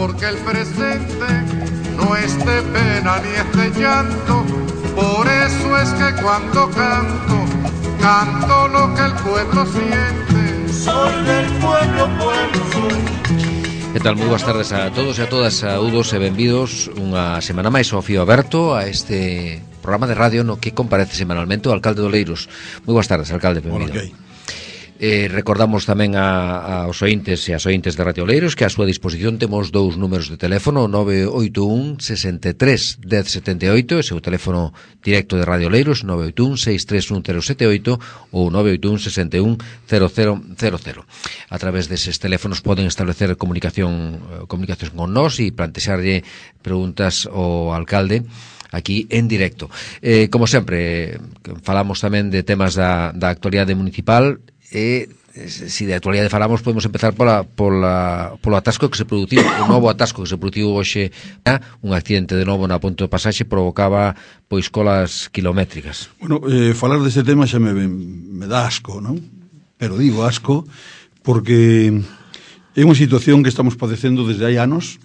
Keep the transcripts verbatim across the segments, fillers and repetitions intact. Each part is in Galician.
porque el presente no es de pena ni es de llanto. Por eso es que cuando canto, canto lo que el pueblo siente. Soy del pueblo, pueblo soy. Que tal? Moi boas tardes a todos e a todas, saúdos e benvidos unha semana máis ao Fío Aberto, a este programa de radio no que comparece semanalmente o alcalde de Oleiros. Moi boas tardes, alcalde, benvido. Hola, okay. Eh, recordamos tamén a, aos ointes e as ointes de Radio Oleiros que a súa disposición temos dous números de teléfono, nove oito un, sesenta e tres, dez setenta e oito, ese é o teléfono directo de Radio Oleiros, nove oito un, seis tres un, cero sete oito ou nove oito un, sesenta e un, cero cero cero cero. A través deses teléfonos poden establecer comunicación comunicación con nós e plantexarlle preguntas ao alcalde aquí en directo. Eh, como sempre, falamos tamén de temas da, da actualidade municipal. E se de actualidade falamos, podemos empezar pola, pola, polo atasco que se produciu, o novo atasco que se produciu hoxe, un accidente de novo na ponte do pasaxe provocaba pois colas kilométricas. Bueno, eh, falar deste tema xa me, me dá asco, non? Pero digo asco porque é unha situación que estamos padecendo desde hai anos.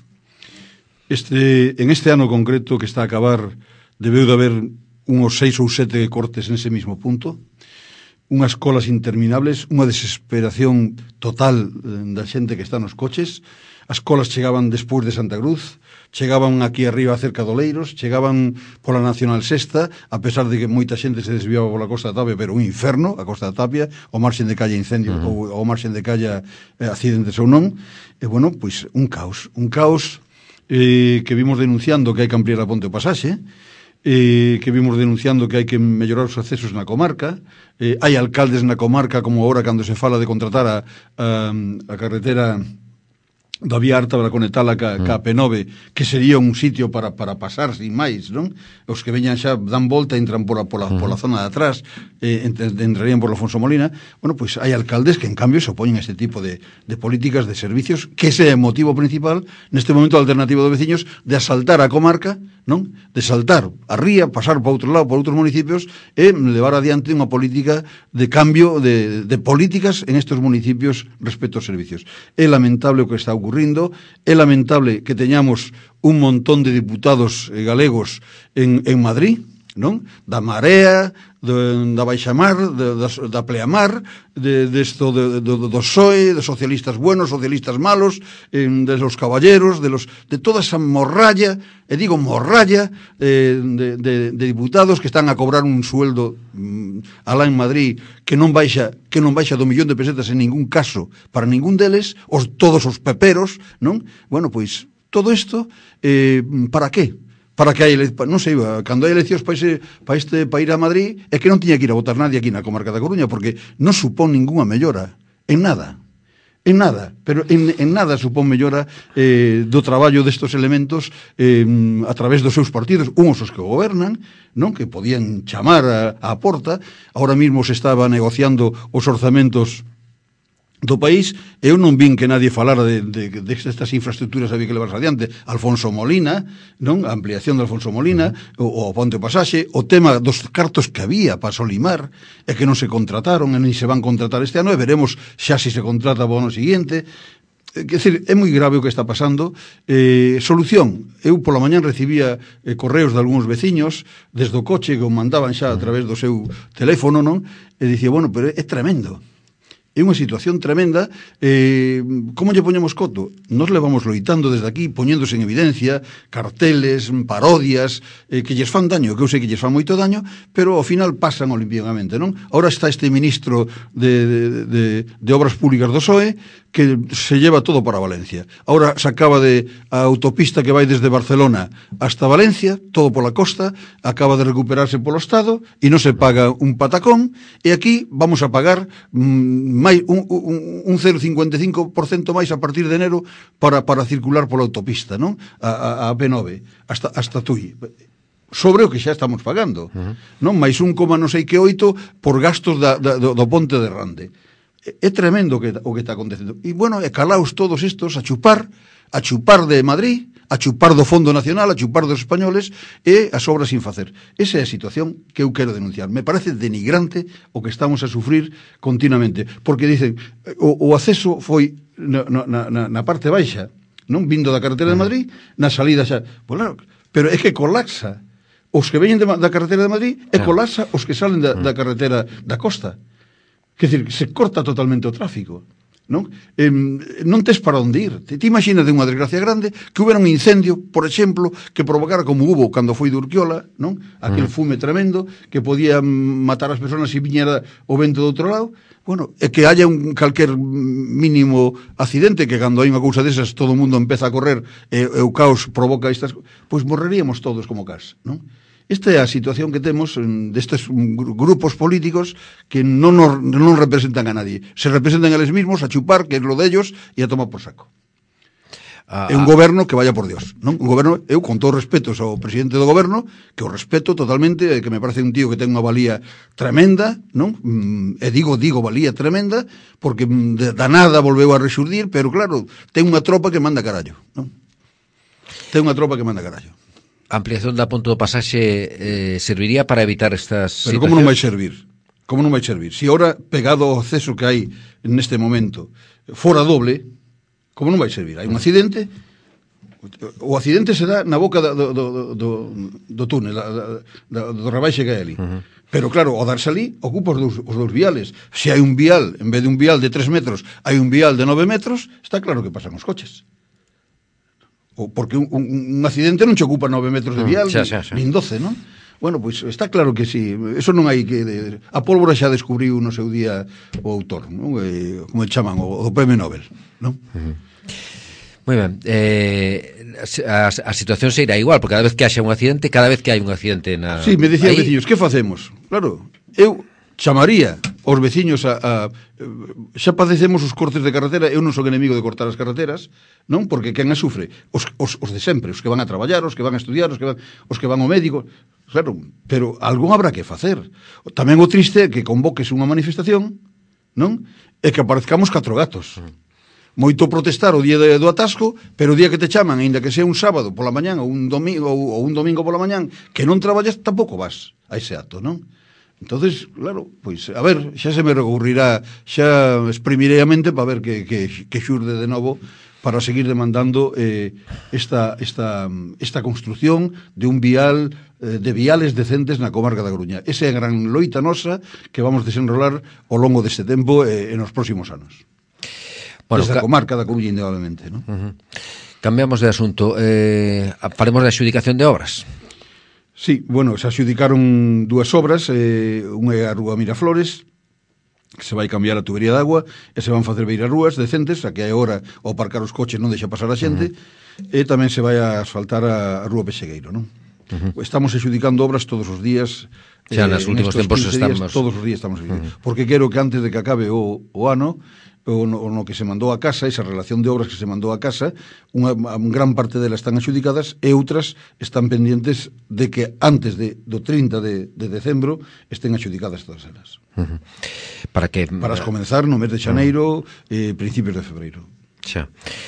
Este, en este ano concreto que está a acabar debeu de haber uns seis ou sete cortes nese mismo punto, unhas colas interminables, unha desesperación total da xente que está nos coches. As colas chegaban despois de Santa Cruz, chegaban aquí arriba cerca de Oleiros, chegaban pola Nacional Sexta, a pesar de que moita xente se desviaba pola Costa da Tapia, pero un inferno, a Costa da Tapia, o marxen de calle incendio, uh-huh. ou o marxen de calle eh, accidentes ou non. E, bueno, pois, un caos, un caos eh, que vimos denunciando que hai que ampliar a ponte o pasaxe, eh, que vimos denunciando que hai que mellorar os accesos na comarca. Eh, hai alcaldes na comarca, como agora cando se fala de contratar a, a, a carretera da Vía Arta para conectala ca, ca P nove, que sería un sitio para, para pasar sin máis, non? Os que veñan xa dan volta e entran pola, pola, pola zona de atrás, eh, entrarían por Alfonso Molina. Bueno, pois hai alcaldes que en cambio se opoñen a este tipo de, de políticas de servicios, que ese é o motivo principal neste momento alternativo de veciños de asaltar a comarca, non? De saltar a ría, pasar para outro lado, por outros municipios e levar adiante unha política de cambio de, de políticas en estes municipios respecto aos servicios. É lamentable o que está ocurrindo, é lamentable que teñamos un montón de diputados galegos en, en Madrid, non? Da Marea, de, da Baixamar, de, da, da Pleamar, de, de esto de, de, de, do P S O E, de socialistas buenos, socialistas malos, eh, de los caballeros, de los de toda esa morralla, e digo morralla, eh, de, de, de diputados que están a cobrar un sueldo mm, alá en Madrid que non baixa que non baixa do millón de pesetas en ningún caso para ningún deles, os todos os peperos, non? Bueno, pois todo isto eh, para qué? Para que hai, non sei, cando hai eleccións para, ese, para, este, para ir a Madrid, é que non tiña que ir a votar nadie aquí na comarca da Coruña, porque non supón ninguna mellora, en nada, en nada, pero en, en nada supón mellora eh, do traballo destos elementos eh, a través dos seus partidos, uns os que gobernan, non, que podían chamar a, a porta. Ahora mismo se estaba negociando os orzamentos do país, eu non vin que nadie falara de, de, de estas infraestructuras había que levarse adiante. Alfonso Molina, non? A ampliación de Alfonso Molina, o, o ponte o pasaxe, o tema dos cartos que había para Solimar, e que non se contrataron, e nem se van contratar este ano, e veremos xa si se contrata o ano seguinte. Quer dizer, é moi grave o que está pasando. Eh, solución, eu pola mañán recibía eh, correos de algúns veciños desde o coche que o mandaban xa a través do seu teléfono, non? E dicía, bueno, pero é tremendo. É unha situación tremenda. Eh, como lle poñemos coto? Nos levamos loitando desde aquí, poñéndose en evidencia carteles, parodias eh, que lles fan daño, que eu sei que lles fan moito daño, pero ao final pasan olimpiadamente, non? Ahora está este ministro de, de, de, de Obras Públicas do P S O E que se lleva todo para Valencia. Ahora se acaba de a autopista que vai desde Barcelona hasta Valencia, todo pola costa, acaba de recuperarse polo Estado e non se paga un patacón, e aquí vamos a pagar mm, máis, un, un, un cero vírgula cincuenta e cinco por ciento máis a partir de enero para, para circular pola autopista, non? A, a, a P nove, hasta, hasta Tui. Sobre o que xa estamos pagando, uh-huh. non? Mais un coma non sei que oito por gastos da, da, do, do ponte de Rande. É tremendo o que, o que está acontecendo. E, bueno, e calaos todos estos a chupar, a chupar de Madrid, a chupar do Fondo Nacional, a chupar dos españoles e as obras sin facer. Esa é a situación que eu quero denunciar. Me parece denigrante o que estamos a sufrir continuamente, porque dicen, o, o acceso foi na, na, na, na parte baixa, non? Vindo da carretera de Madrid, na salida xa. Bueno, pero é que colapsa os que veñen de, da carretera de Madrid e colapsa os que salen da, da carretera da costa. Quer dizer, se corta totalmente o tráfico. Non? Eh, non tes para onde ir. Te, te imaginas de unha desgracia grande que houbera un incendio, por exemplo, que provocara como hubo cando foi de Urquiola, non? Aquel fume tremendo que podía matar as persoas se viñera o vento do outro lado. Bueno, é que haya un calquer mínimo accidente, que cando hai unha cousa desas todo o mundo empeza a correr e, e o caos provoca estas, pois morreríamos todos como cas, non? Esta é a situación que temos destes grupos políticos que non, nos, non representan a nadie. Se representan eles mismos a chupar, que é lo dellos, e a tomar por saco. Ah, é un goberno que vaya por Dios, non? Un goberno, eu con todo respeto ao presidente do goberno, que o respeto totalmente, que me parece un tío que ten unha valía tremenda, non? E digo, digo valía tremenda, porque da nada volveu a rexurdir, pero claro, ten unha tropa que manda carallo, non? Ten unha tropa que manda carallo. A ampliación da ponto do pasaxe eh, serviría para evitar estas Pero situacións? como non vai servir? Como non vai servir? Si ahora, pegado ao acceso que hai neste momento, fora doble, como non vai servir? Hai un accidente, o accidente se dá na boca do, do, do, do túnel, da, da, do rebaixe que hai ali. Uh -huh. Pero claro, ao darse ali, ocupa os dous, os dous viales. Se hai un vial, en vez de un vial de tres metros, hai un vial de nove metros, está claro que pasan os coches. Porque un, un, un accidente non che ocupa nove metros de vial, xa, xa, xa. nin doce, non? Bueno, pois está claro que sí, eso non hai que... De, a pólvora xa descubriu no seu día o autor, non? E, como chaman, o, o premio Nobel, non? Uh -huh. Moi ben, eh, a, a situación se irá igual, porque cada vez que haxa un accidente, cada vez que hai un accidente na... Sí, me dicían veciños, que facemos? Claro, eu chamaría aos veciños a, a xa padecemos os cortes de carretera. Eu non son enemigo de cortar as carreteras, non? Porque quen as sufre? Os, os, os de sempre, os que van a traballar, os que van a estudiar, os que van, os que van ao médico. Claro, pero algún habrá que facer. Tamén o triste é que convoques unha manifestación, non? E que aparezcamos catro gatos. Moito protestar o día do atasco, pero o día que te chaman, aínda que sea un sábado pola mañán ou un domingo ou un domingo pola mañán, que non traballas, tampouco vas a ese acto, non? Entonces, claro, pois, a ver, xa se me recurrirá, xa exprimirei a mente para ver que, que, que xurde de novo para seguir demandando eh, esta, esta, esta construción de un vial, eh, de viales decentes na comarca da Coruña. Esa é a gran loita nosa que vamos desenrolar ao longo deste tempo e eh, nos próximos anos. Bueno, desde a comarca da Coruña, indudablemente, ¿no? Uh-huh. Cambiamos de asunto. Eh, faremos de adxudicación de obras. Sí, bueno, se adxudicaron dúas obras, eh, unha é a Rúa Miraflores, que se vai cambiar a tubería de agua, e se van facer beirarrúas decentes, a que hai hora ao aparcar os coches non deixa pasar a xente, uh-huh. e tamén se vai a asfaltar a, a Rúa Pexegueiro, non? Uh-huh. Estamos exudicando obras todos os días. Xa, eh, nos últimos tempos estamos... Días, todos os días estamos uh-huh. porque quero que antes de que acabe o, o ano, o no, o no que se mandou a casa, esa relación de obras que se mandou a casa, unha, unha gran parte delas están adxudicadas e outras están pendientes de que antes de, do trinta de, de decembro estén adxudicadas todas elas. Uh-huh. Para que... Para as comenzar no mes de xaneiro, uh-huh. eh, principios de febreiro. Xa.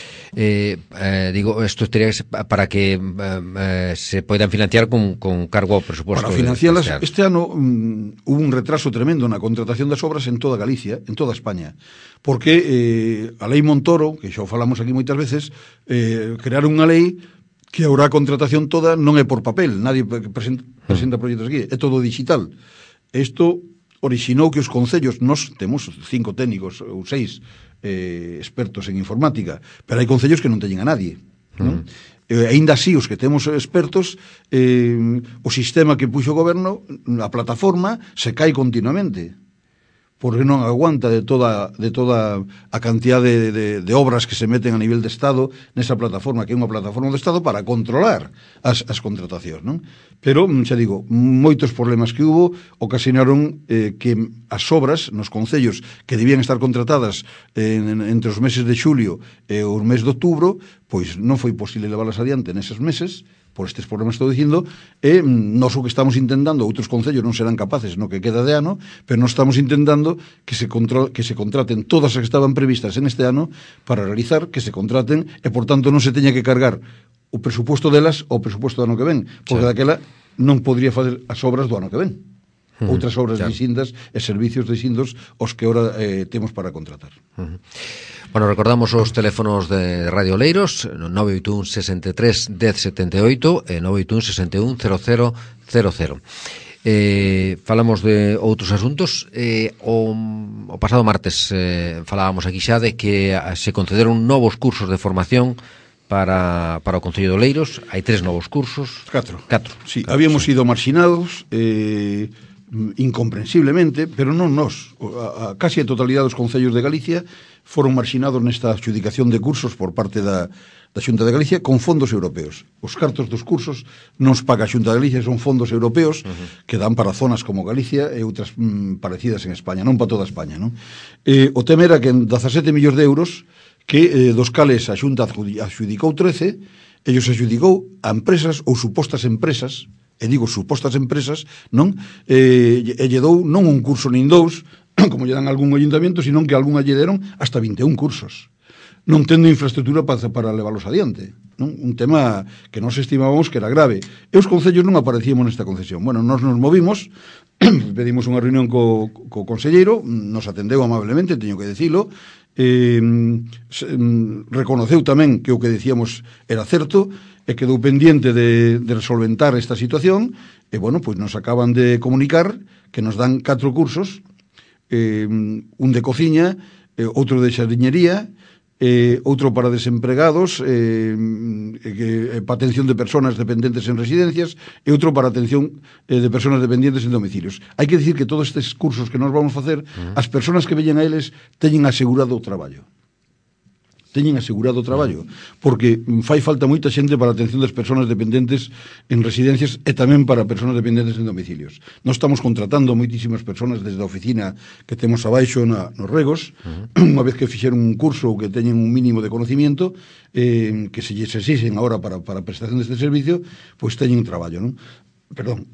Eh, eh, digo, esto estaría para que eh, se poidan financiar con, con cargo ao presuposto. Para financiarlas, este, este ano um, hubo un retraso tremendo na contratación das obras en toda Galicia, en toda España, porque eh, a lei Montoro, que xa o falamos aquí moitas veces, eh, crearon unha lei que agora a contratación toda non é por papel, nadie presenta, presenta proxectos aquí, é todo digital. Isto orixinou que os concellos, nós temos cinco técnicos ou seis eh, expertos en informática, pero hai concellos que non teñen a nadie, non? Mm. E aínda así, os que temos expertos, eh, o sistema que puxo o goberno, a plataforma, se cae continuamente, porque non aguanta de toda, de toda a cantidad de, de, de obras que se meten a nivel de Estado nesa plataforma, que é unha plataforma do Estado para controlar as, as contratacións, non? Pero, xa digo, moitos problemas que hubo ocasionaron eh, que as obras nos concellos que debían estar contratadas eh, en, entre os meses de xulio e o mes de outubro, pois non foi posible leválas adiante neses meses, por estes problemas que estou dicindo, e nós o que estamos intentando, outros concellos non serán capaces no que queda de ano, pero nós estamos intentando que se, contro- que se contraten todas as que estaban previstas en este ano para realizar, que se contraten, e por tanto non se teña que cargar o presuposto delas ao presuposto do ano que ven, porque sí. daquela non podría fazer as obras do ano que ven. Uh-huh. Outras obras claro. distintas e servicios distintos os que ahora eh, temos para contratar. Uh-huh. Bueno, recordamos os teléfonos de Radio Oleiros, nove oito un, sesenta e tres, dez, setenta e oito e nove oito un, sesenta e un, cero cero cero cero. Eh, falamos de outros asuntos. eh, o, o pasado martes eh, falábamos aquí xa de que se concederon novos cursos de formación para, para o Concello de Oleiros. Hai tres novos cursos. Catro. Catro. Sí, Catro, habíamos sí. sido marxinados eh, incomprensiblemente, pero non nós, a, a casi a totalidade dos concellos de Galicia foron marxinados nesta adjudicación de cursos por parte da, da Xunta de Galicia con fondos europeos. Os cartos dos cursos non os paga a Xunta de Galicia, son fondos europeos uh-huh. que dan para zonas como Galicia e outras mm, parecidas en España, non para toda España, non? Eh, o tema era que en dezasete millóns de euros que eh, dos cales a Xunta adjudicou trece, ellos adjudicou a empresas ou supostas empresas, e digo supostas empresas, non? Eh, e lle dou non un curso nin dous, como lle dan algún ayuntamiento, sino que algunha lle deron hasta vinte e un cursos. Non tendo infraestructura para, para leválos adiante, non? Un tema que nos estimábamos que era grave. E os concellos non aparecíamos nesta concesión. Bueno, nos nos movimos, pedimos unha reunión co, co conselleiro, nos atendeu amablemente, teño que dicilo, eh, se, reconoceu tamén que o que decíamos era certo, e quedou pendiente de, de resolventar esta situación, e, bueno, pois nos acaban de comunicar que nos dan catro cursos, eh, un de cociña, eh, outro de xardiñería, eh, outro para desempregados, eh, eh, para atención de personas dependentes en residencias, e outro para atención eh, de personas dependentes en domicilios. Hai que dicir que todos estes cursos que nos vamos facer, uh-huh. as personas que veñen a eles teñen asegurado o traballo. Teñen asegurado o traballo, porque fai falta moita xente para a atención das persoas dependentes en residencias e tamén para persoas dependentes en domicilios. Nós estamos contratando moitísimas persoas desde a oficina que temos abaixo na, nos Regos, uh-huh. unha vez que fixeron un curso que teñen un mínimo de conocimiento, eh, que se lles exixen agora para, para a prestación deste servicio, pois teñen traballo, non? Perdón.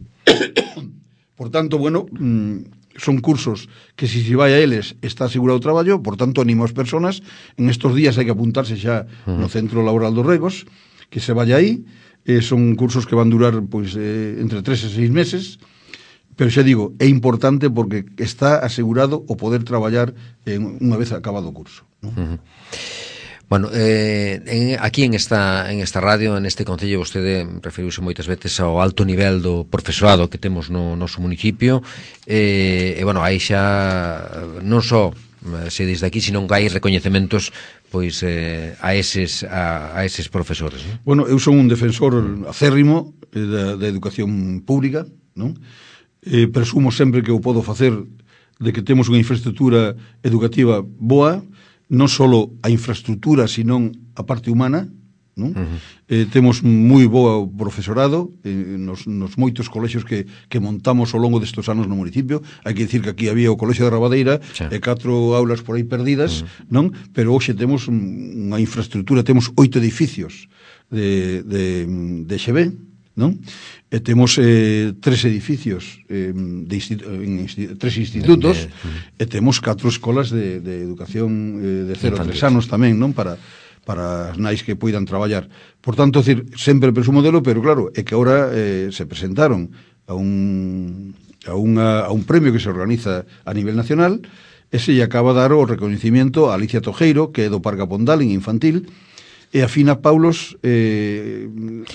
Por tanto, bueno... Mmm, son cursos que se si vai a eles está asegurado o traballo, por tanto animo as persoas, en estos días hai que apuntarse xa uh-huh. no Centro Laboral dos Regos, que se vaya aí, eh, son cursos que van durar pois eh, entre tres e seis meses, pero xa digo, é importante porque está asegurado o poder traballar en, unha vez acabado o curso, ¿no? Uh-huh. Bueno, eh, en, aquí en esta en esta radio, en este concello, vostede referiuse moitas veces ao alto nivel do profesorado que temos no noso municipio, e, e bueno, aí xa non só se desde aquí, sino que hai recoñecementos pois eh, a eses a, a eses profesores, non? Bueno, eu son un defensor acérrimo eh, da, da educación pública, non? Eh, presumo sempre que o podo facer de que temos unha infraestructura educativa boa, non só a infraestructura, sino a parte humana, non? Uh-huh. Eh, temos moi boa profesorado eh, nos, nos moitos colexios que, que montamos ao longo destes anos no municipio. Hai que dicir que aquí había o Colexio de Rabadeira sí. e catro aulas por aí perdidas, uh-huh. non? Pero hoxe temos unha infraestructura, temos oito edificios de, de, de X B, non? E temos eh, tres edificios eh, de institu en institu tres institutos uh-huh. e temos catro escolas de, de educación eh, de cero a tres anos tamén, non? Para, para as nais que poidan traballar. Por tanto, decir, sempre presumo delo, pero claro, é que agora eh, se presentaron a un, a, unha, a un premio que se organiza a nivel nacional, e se lle acaba de dar o recoñecimiento a Alicia Tojeiro, que é do Parque Apondal en infantil, e a Fina Paulos eh,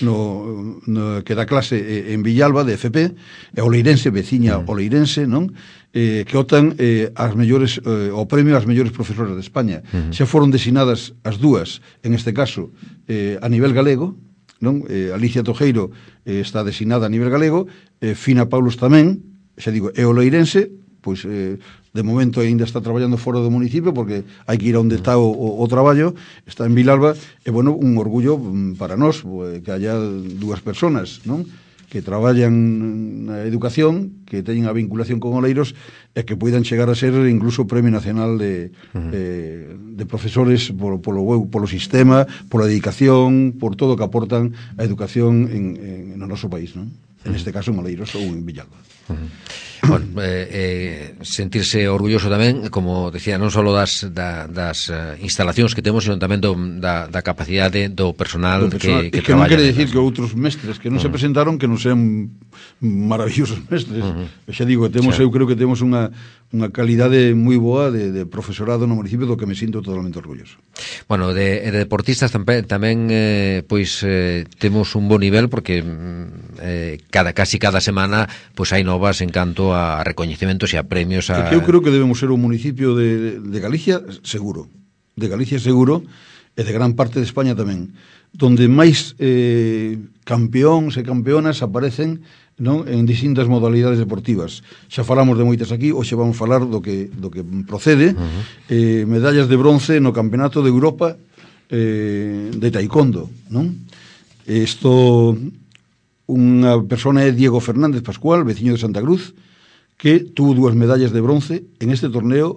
no, no, que dá clase en Villalba de F P, e Oleirense, veciña mm. Oleirense, non? Eh, que otan eh, as mellores eh, o premio ás mellores profesoras de España. Mm. Xa foron designadas as dúas, en este caso eh, a nivel galego, non? Eh, Alicia Tojeiro eh, está designada a nivel galego, eh, Fina Paulos tamén, xa digo, e Oleirense, pois eh, de momento ainda está traballando fora do municipio porque hai que ir a onde está o, o, o traballo, está en Vilalba, e bueno, un orgullo para nós que haya dúas personas, non? Que traballan na educación, que teñen a vinculación con Oleiros e que poidan chegar a ser incluso Premio Nacional de, uh-huh. eh, de profesores por, polo, polo sistema, pola dedicación, por todo o que aportan a educación en, en, no noso país, non? En este caso en Oleiros ou en Villalba. Uh-huh. Bueno, eh, eh, sentirse orgulloso tamén, como decía, non só das, da, das uh, instalacións que temos, sino tamén do, da, da capacidade do personal, do personal. que, que, que traballa. Que non quere decir que outros mestres que non uh-huh. se presentaron que non sean maravillosos mestres. Uh-huh. Xa digo, temos, sí. eu creo que temos unha unha calidade moi boa de, de profesorado no municipio do que me sinto totalmente orgulloso. Bueno, de, de deportistas tamén, tamén eh, pois eh, temos un bo nivel porque eh, cada casi cada semana pois hai novas en canto a recoñecementos e a premios a... É que eu creo que debemos ser un municipio de, de Galicia seguro, de Galicia seguro e de gran parte de España tamén, donde máis eh, campeóns e campeonas aparecen, non, en distintas modalidades deportivas. Xa falamos de moitas aquí, hoxe vamos falar do que, do que procede. Uh-huh. eh, medallas de bronce no Campeonato de Europa eh, de taekwondo, non? Isto, unha persona é Diego Fernández Pascual, veciño de Santa Cruz, que tuvo dúas medallas de bronce en este torneo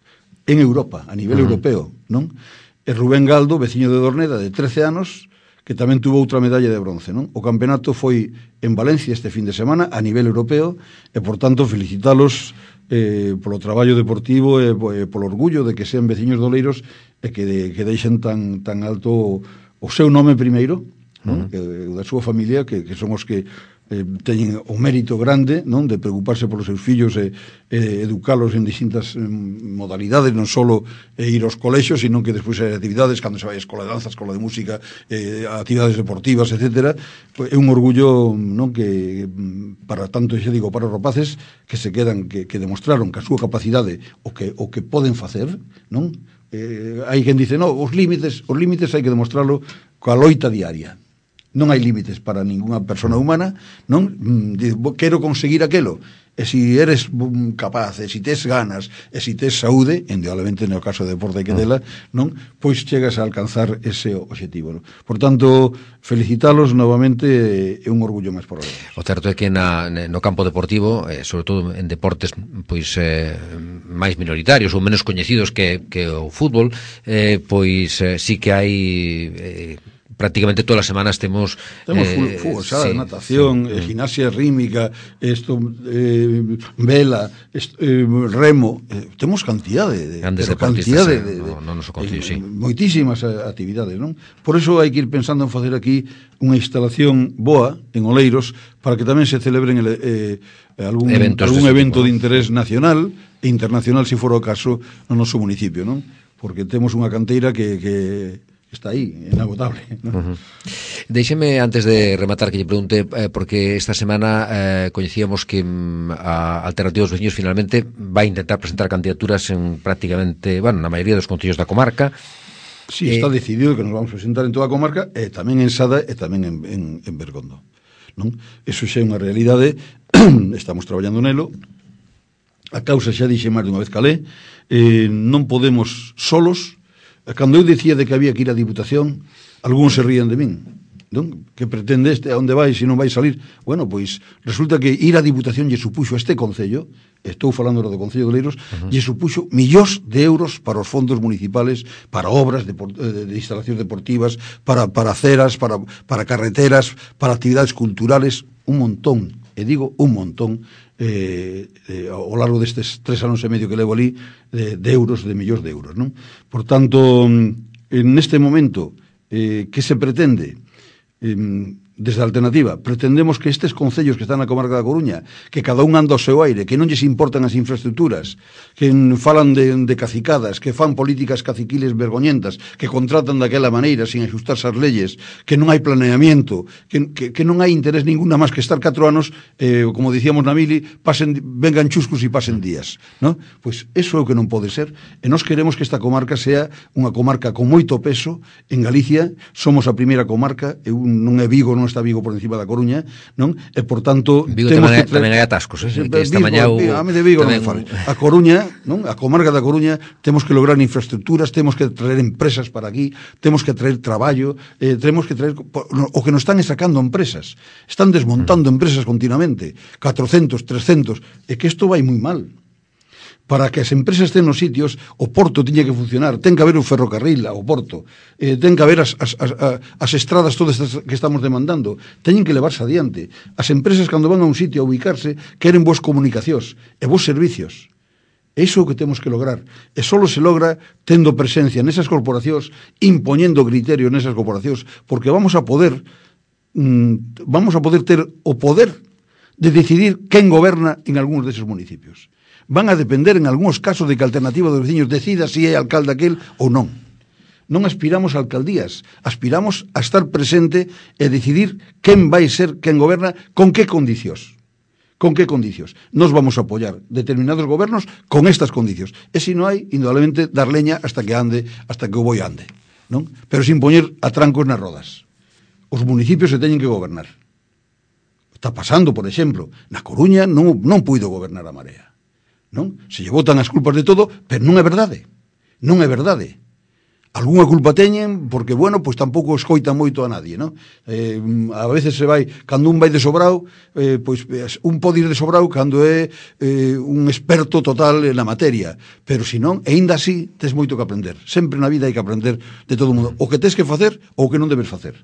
en Europa, a nivel uh-huh. europeo, non? E Rubén Galdo, veciño de Dorneda, de trece anos, que tamén tuvo outra medalla de bronce, non? O campeonato foi en Valencia este fin de semana a nivel europeo e, por tanto, felicitalos eh, polo traballo deportivo e, e polo orgullo de que sean veciños de Oleiros e que, de, que deixen tan, tan alto o seu nome primeiro, non? Uh-huh. Que, o da súa familia, que, que son os que eh, teñen o mérito grande, non, de preocuparse polos seus fillos e, e educalos en distintas eh, modalidades, non só eh, ir aos colexios, sino que despois hai actividades, cando se vai a escola de danza, escola de música, eh, actividades deportivas, etcétera. É un orgullo, non, que para tanto, xa digo, para os rapaces que se quedan, que, que demostraron que a súa capacidade o que, o que poden facer, non? Eh, hai quen dice, no, os límites, os límites hai que demostrarlo coa loita diaria. Non hai límites para ninguna persona humana, non? Diz, quero conseguir aquelo. E se eres capaz, e se tes ganas, e se tes saúde, indudablemente no caso de deporte que dela, non? Pois chegas a alcanzar ese objetivo, non? Por tanto, felicitalos novamente, é un orgullo máis por ahora. O certo é que na, no campo deportivo, eh, sobre todo en deportes pois eh, máis minoritarios ou menos coñecidos que, que o fútbol, eh, pois eh, sí que hai... Eh, prácticamente todas as semanas temos temos eh, fútbol, sala, sí, natación, sí, eh, gimnasia rítmica, esto, eh, vela, esto, eh, remo, eh, temos cantidade de, grandes de deportistas cantidade de, no, no noso concello, eh, sí. Moitísimas actividades, non? Por eso hai que ir pensando en facer aquí unha instalación boa en Oleiros para que tamén se celebren el, eh, algún, algún evento tipo, de interés nacional e internacional, se si fora o caso, no noso municipio, non? Porque temos unha canteira que... que está aí, inagotable, ¿no? Uh-huh. Déixeme, antes de rematar, que lle pregunte, eh, porque esta semana eh, coñecíamos que mm, a Alternativa dos Veciños finalmente vai intentar presentar candidaturas en prácticamente, bueno, na maioría dos concellos da comarca. Sí, eh, está decidido que nos vamos a presentar en toda a comarca, e tamén en Sada e tamén en, en, en Bergondo, non? Eso xa é unha realidade, estamos traballando nelo, a causa xa dixe máis dunha vez calé, eh, non podemos solos. Cando eu dicía de que había que ir á Diputación, algúns se rían de min, non? Que pretende este, a onde vai se non vai salir? Bueno, pois resulta que ir á Diputación lle supuxo a este concello, estou falando do Concello de Oleiros, uh-huh. lle supuxo millóns de euros para os fondos municipales, para obras de, de, de instalacións deportivas, para, para aceras, para, para carreteras, para actividades culturales, un montón, e digo un montón, Eh, eh, ao largo destes tres anos e medio que levo ali, de, de euros, de millóns de euros, non? Por tanto, en este momento, eh, que se pretende? Eh, desde a Alternativa, pretendemos que estes concellos que están na comarca da Coruña, que cada un anda ao seu aire, que non lles importan as infraestructuras, que falan de, de cacicadas, que fan políticas caciquiles vergoñentas, que contratan daquela maneira sin ajustarse as leyes, que non hai planeamiento, que, que, que non hai interés ninguna máis que estar catro anos, eh, como dicíamos na Mili, pasen, vengan chuscos e pasen días, ¿no? Pois eso é o que non pode ser, e nós queremos que esta comarca sea unha comarca con moito peso. En Galicia somos a primeira comarca, eu non é Vigo, non está Vigo por encima da Coruña, non? E por tanto Vigo temos tamén, que tra... tamén hai atascos, eh? Que esta mañá o... a mí de Vigo tamén... non fale. A Coruña, non? A comarca da Coruña temos que lograr infraestructuras, temos que traer empresas para aquí, temos que traer traballo, eh, temos que traer o que nos están sacando empresas. Están desmontando empresas continuamente, catrocentos, trescentos, e que isto vai moi mal. Para que as empresas estén nos sitios, o porto tiña que funcionar, ten que haber un ferrocarril ao porto, eh, ten que haber as, as, as, as estradas todas estas que estamos demandando, teñen que levarse adiante. As empresas, cando van a un sitio a ubicarse, queren boas comunicacións e bons servicios. É iso o que temos que lograr. E só se logra tendo presencia nesas corporacións, impoñendo criterio nesas corporacións, porque vamos a poder mmm, vamos a poder ter o poder de decidir quen goberna en algúns deses municipios. van a depender en algúns casos de que a alternativa dos veciños decida se é alcalde aquel ou non. Non aspiramos a alcaldías, aspiramos a estar presente e decidir quen vai ser quen goberna, con que condicións. Con que condicións? Nos vamos a apoiar determinados gobernos con estas condicións. E se non hai, indudablemente, dar leña hasta que ande, hasta que o boi ande, non? Pero sin poñer atrancos nas rodas. Os municipios se teñen que gobernar. Está pasando, por exemplo, na Coruña non, non puido gobernar a Marea, non? Se lle botan as culpas de todo, pero non é verdade. Non é verdade. Algúnha culpa teñen, porque, bueno, pois tampouco escoitan moito a nadie, non? Eh, a veces se vai, cando un vai de sobrao, eh, pois un pode ir de sobrao cando é eh, un experto total na materia, pero se non, e ainda así, tes moito que aprender. Sempre na vida hai que aprender de todo o mundo. O que tes que facer ou o que non debes facer.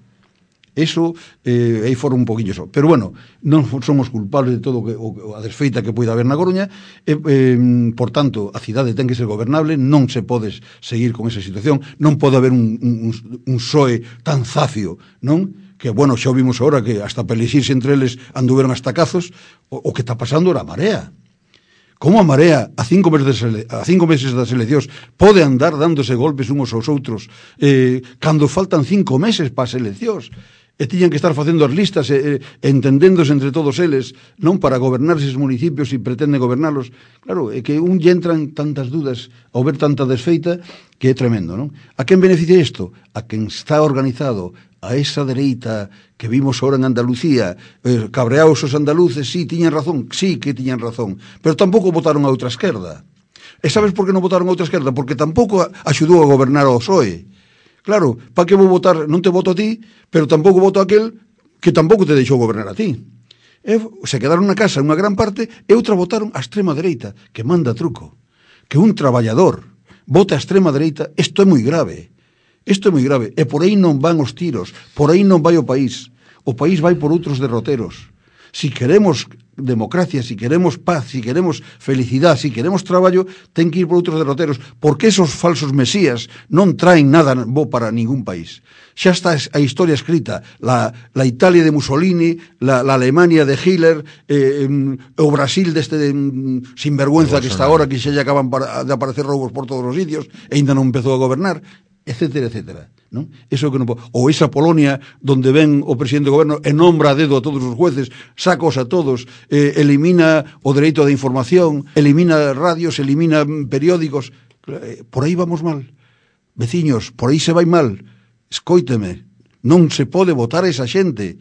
Eso, eh, aí fora un poquinho só. Pero bueno, non somos culpables de todo o que, o, a desfeita que poida haber na Coruña, e, eh, por tanto, a cidade ten que ser gobernable, non se pode seguir con esa situación, non pode haber un, un, un P S O E tan zafio, non? Que, bueno, xa o vimos agora que hasta pelexirse entre eles anduveron hasta cazos, o, o que está pasando era a Marea. Como a Marea, a cinco meses, de, a cinco meses das eleccións, pode andar dándose golpes uns aos outros, eh, cando faltan cinco meses para as eleccións, e tiñan que estar facendo as listas e, e entendéndose entre todos eles, non para gobernar eses municipios e pretenden gobernarlos. Claro, é que un lle entran tantas dudas ao ver tanta desfeita que é tremendo, non? A quen beneficia isto? A quen está organizado, a esa dereita que vimos ahora en Andalucía, eh, cabreaos os andaluces, sí, tiñan razón, sí que tiñan razón, pero tampouco votaron a outra esquerda. E sabes por que non votaron a outra esquerda? Porque tampouco axudou a gobernar ao P S O E. Claro, para que vou votar? Non te voto a ti, pero tampouco voto a aquel que tampouco te deixou gobernar a ti. E se quedaron na casa unha gran parte e outra votaron a extrema dereita, que manda truco. Que un traballador vote a extrema dereita, isto é moi grave. Isto é moi grave. E por aí non van os tiros, por aí non vai o país. O país vai por outros derroteros. Si queremos democracia, si queremos paz, si queremos felicidade, si queremos traballo, ten que ir por outros derroteros, porque esos falsos mesías non traen nada bo para ningún país. Xa está a historia escrita, la, la Italia de Mussolini, la, la Alemania de Hitler, eh, o Brasil deste de, sinvergüenza que está agora, que xa lle acaban para, de aparecer roubos por todos os sitios, e ainda non empezou a gobernar, etcétera, etcétera, non? Eso que non pode. Ou esa Polonia donde ven o presidente do goberno e nombra a dedo a todos os jueces, sacos a todos, eh, elimina o dereito da información, elimina radios, elimina periódicos. Por aí vamos mal. Veciños, por aí se vai mal. Escóiteme, non se pode votar a esa xente.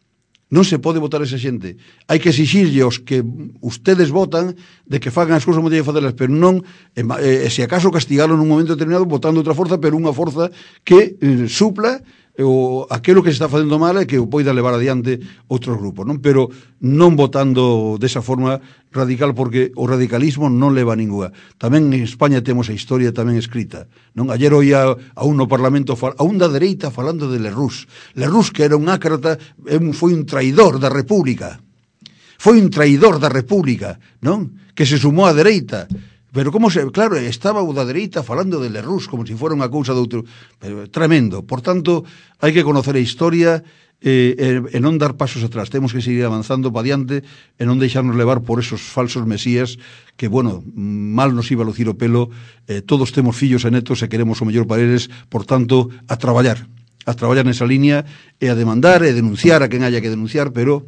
Non se pode votar a esa xente. Hai que exixirlle os que ustedes votan de que fagan as cousas como teñen que facelas, pero non, e, e, se acaso castigaron nun momento determinado votando outra forza, pero unha forza que eh, supla o aquilo que se está facendo mal e que o poida levar adiante outros grupos, non? Pero non votando desa forma radical, porque o radicalismo non leva a ninguna. Tamén en España temos a historia tamén escrita, non? Ayer oía a un no Parlamento, a un da dereita falando de Lerroux. Lerroux, que era un ácrata, foi un traidor da República. Foi un traidor da República, non? Que se sumou á dereita. Pero como se, claro, estaba o da dereita falando de Lerroux como se fora unha cousa de outro, pero tremendo. Por tanto, hai que conocer a historia e, e, e non dar pasos atrás. Temos que seguir avanzando para diante e non deixarnos levar por esos falsos mesías que, bueno, mal nos iba a lucir o pelo. Eh, todos temos fillos e netos e queremos o mellor para eles. Por tanto, a traballar, a traballar nesa línea e a demandar e denunciar a quen haya que denunciar, pero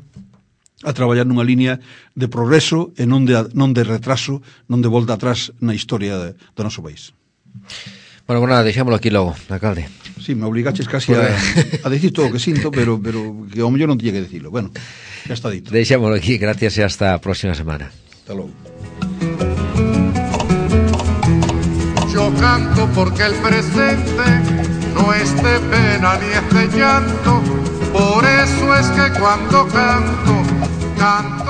a traballar nunha línea de progreso e non de, non de retraso, non de volta atrás na historia de, do noso país. Bueno, bueno, deixámoslo aquí logo, alcalde. Sí, me obligaches casi a, a decir todo o que sinto, pero, pero que ao mellor non tiña que decirlo. Bueno, ya está dito. Deixámoslo aquí, gracias e hasta a próxima semana. Hasta logo. Yo canto porque el presente no es de pena ni es de llanto, por eso es que cuando canto, canto